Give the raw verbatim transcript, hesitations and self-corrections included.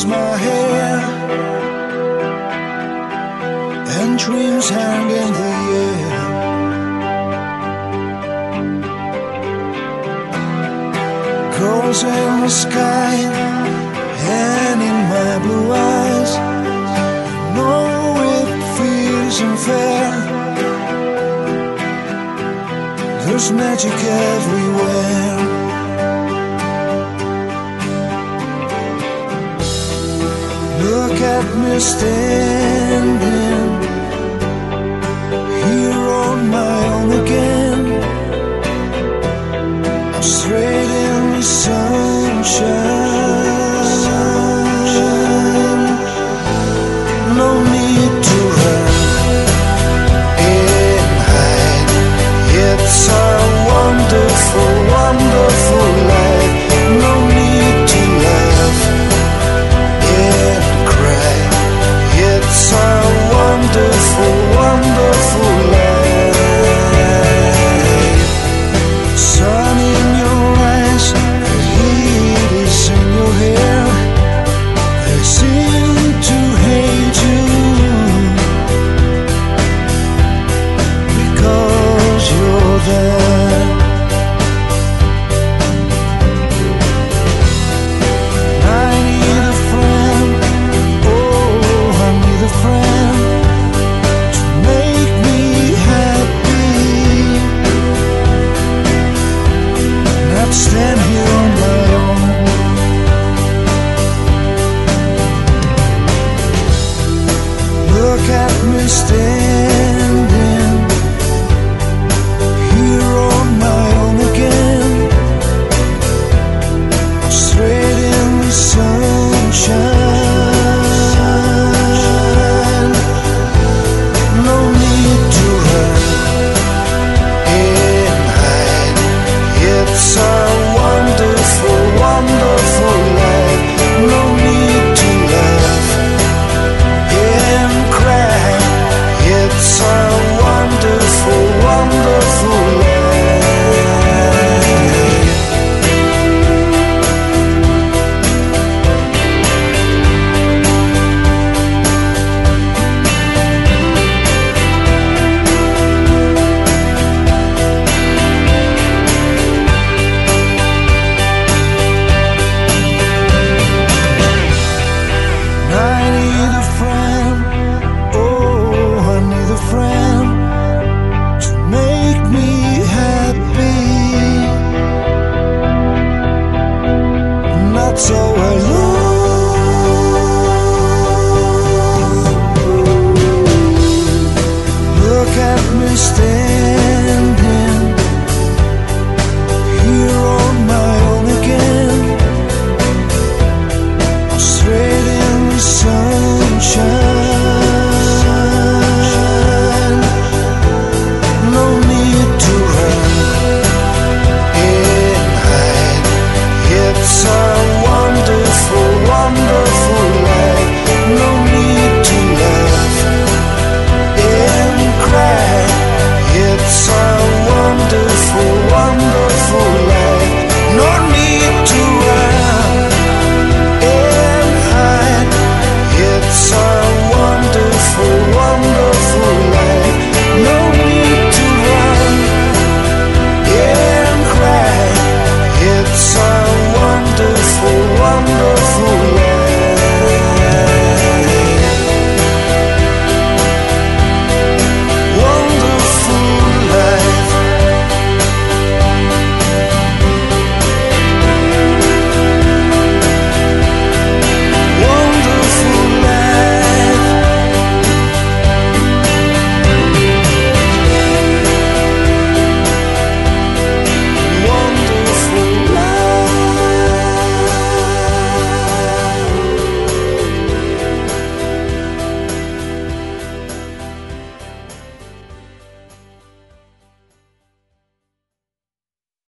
lose my hair, and dreams hang in the air. Goals in the sky and in my blue eyes. I know it feels unfair. There's magic everywhere. Look at me standing here on my own again. I'm straight in the sunshine. No need to run and hide. It's a wonderful, wonderful life. No need to laugh and cry. It's a wonderful, wonderful life. Sun in your eyes, the heat is in your hair. They seem to hate you because you're there. I need a friend, oh, I need a friend to make me happy, not stand here on my own. Look at me standing here on my own again. I'm straight in the sunshine.